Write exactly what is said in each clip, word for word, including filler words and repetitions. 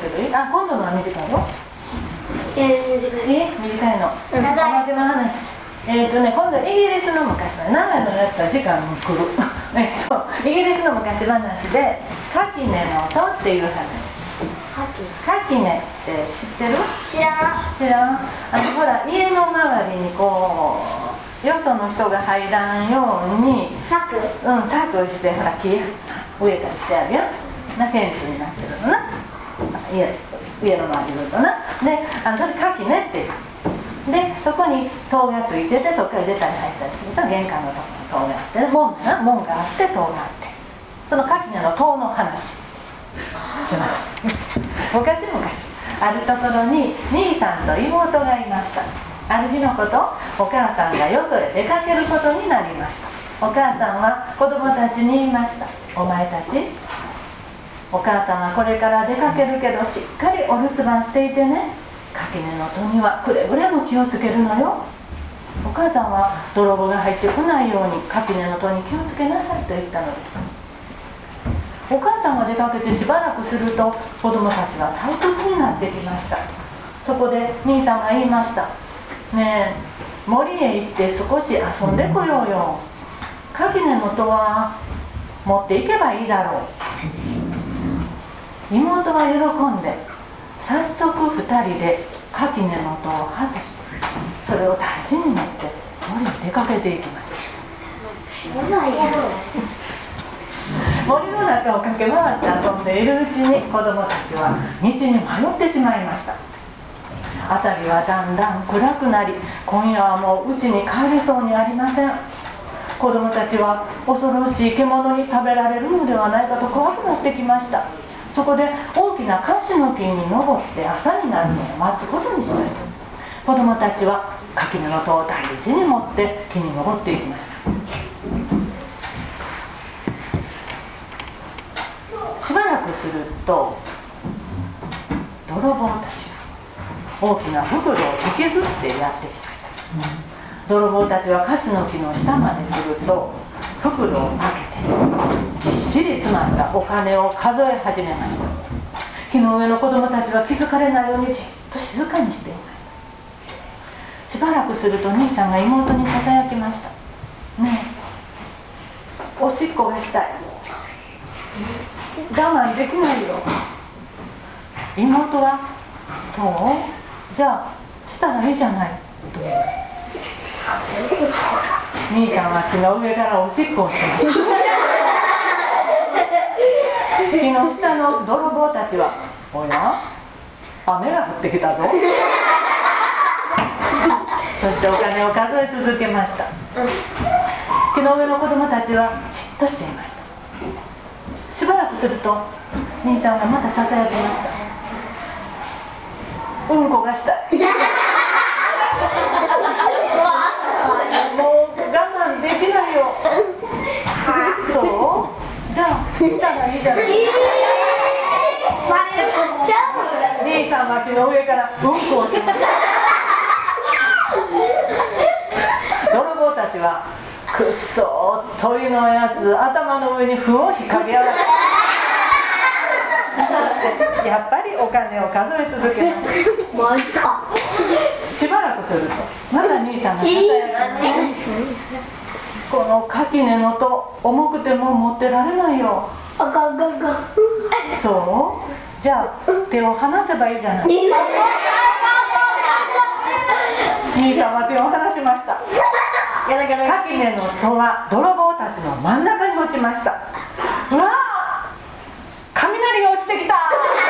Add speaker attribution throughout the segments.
Speaker 1: けどいい？あ、今度のは短いよ。
Speaker 2: えー、短い。
Speaker 1: いい？短いの。
Speaker 2: 長い。
Speaker 1: おまけの話。えっとね、今度イギリスの昔話、長いのやったら時間も来る。えっと、イギリスの昔話で、垣根の戸っていう話。垣根って知ってる？
Speaker 2: 知らん。
Speaker 1: 知らん。あのほら、家の周りにこう、よその人が入らんように
Speaker 2: 柵？
Speaker 1: うん、柵してほら木植えたりしてあるよな、フェンスになってるのな、家, 家の周りずっとな。で、あのそれ垣根っていう。で、そこに戸がついてて、そこから出たり入ったりするでしょ。玄関のところに戸があって、門がな、門があって戸があって、その垣根の戸の話します。昔々あるところに兄さんと妹がいました。ある日のこと、お母さんがよそへ出かけることになりました。お母さんは子供たちに言いました。お前たち、お母さんはこれから出かけるけど、しっかりお留守番していてね。垣根の戸にはくれぐれも気をつけるのよ。お母さんは泥棒が入ってこないように垣根の戸に気をつけなさいと言ったのです。お母さんが出かけてしばらくすると、子供たちは退屈になってきました。そこで兄さんが言いました。ねえ、森へ行って少し遊んでこようよ。垣根の戸は持っていけばいいだろう。妹は喜んで早速ふたりで垣根の戸を外して、それを大事に持って森に出かけていきました。森の中を駆け回って遊んでいるうちに、子供たちは道に迷ってしまいました。辺りはだんだん暗くなり、今夜はもう家に帰れそうにありません。子供たちは恐ろしい獣に食べられるのではないかと怖くなってきました。そこで大きな樫の木に登って朝になるのを待つことにしました。子供たちは垣根の戸を大事に持って木に登っていきました。しばらくすると、泥棒たちが大きな袋を引きずってやってきました。泥棒たちは樫の木の下まで来ると、袋を開けてぎっしり詰まったお金を数え始めました。木の上の子供たちは気づかれないようにじっと静かにしていました。しばらくすると兄さんが妹にささやきました。ねえ、おしっこがしたい。我慢できないよ。妹は、そう、じゃあしたらいいじゃないと言いました。兄さんは木の上からおしっこをしました。木の下の泥棒たちは、おや、雨が降ってきたぞ。そしてお金を数え続けました。木の上の子供たちはじっとしていました。しばらくすると兄さんがまたささやきました。うんこがしたい。もう我慢できないよ。そう？じゃあしたらいいじゃない。兄さんは木の上からうんこをしました。泥棒たちは、くっそー、鳥のやつ、頭の上に糞を引っ掛けやがって。やっぱりお金を数え続けました。
Speaker 2: マジか。
Speaker 1: しばらくすると、また兄さんがささやきました。この垣根の戸、重くても持ってられないよ。
Speaker 2: あかんかんかん。
Speaker 1: そう？じゃあ手を離せばいいじゃない。兄さんは手を離しました。垣根の戸は泥棒たちの真ん中に落ちました。うわあ、雷が落ちてきた。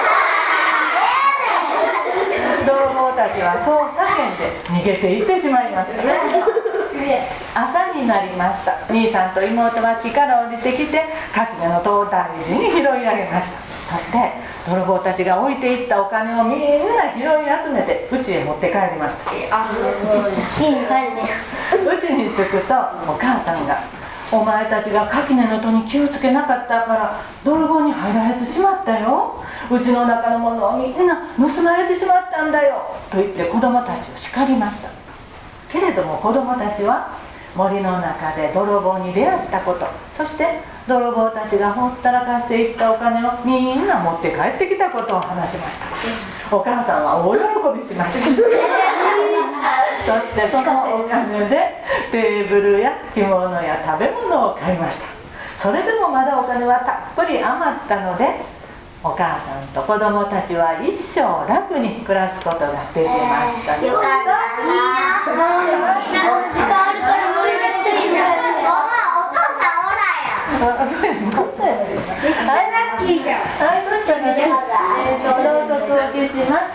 Speaker 1: 泥棒たちはそう叫んで逃げていってしまいました。朝になりました。兄さんと妹は木から降りてきて、垣根の戸を大事に拾い上げました。そして泥棒たちが置いていったお金をみんな拾い集めて家へ持って帰りました。
Speaker 2: 家に帰るね。
Speaker 1: 家に着くとお母さんが、お前たちが垣根の戸に気をつけなかったから泥棒に入られてしまったよ。うちの中のものをみんな盗まれてしまったんだよと言って子供たちを叱りました。けれども子供たちは森の中で泥棒に出会ったこと、そして泥棒たちがほったらかしていったお金をみんな持って帰ってきたことを話しました。お母さんは大喜びしました。そしてそのお金でテーブルや着物や食べ物を買いました。それでもまだお金はたっぷり余ったので、お母さんと子供たちは一生楽に暮らすことができましたね。
Speaker 2: よかったな。時間あるからもう一度一人になりましょう。お父さんおらんやん。
Speaker 1: あ、そうやん。はい、
Speaker 2: ラッキーじゃん。
Speaker 1: はい、そしたらね、えーと、ろうそくを消します。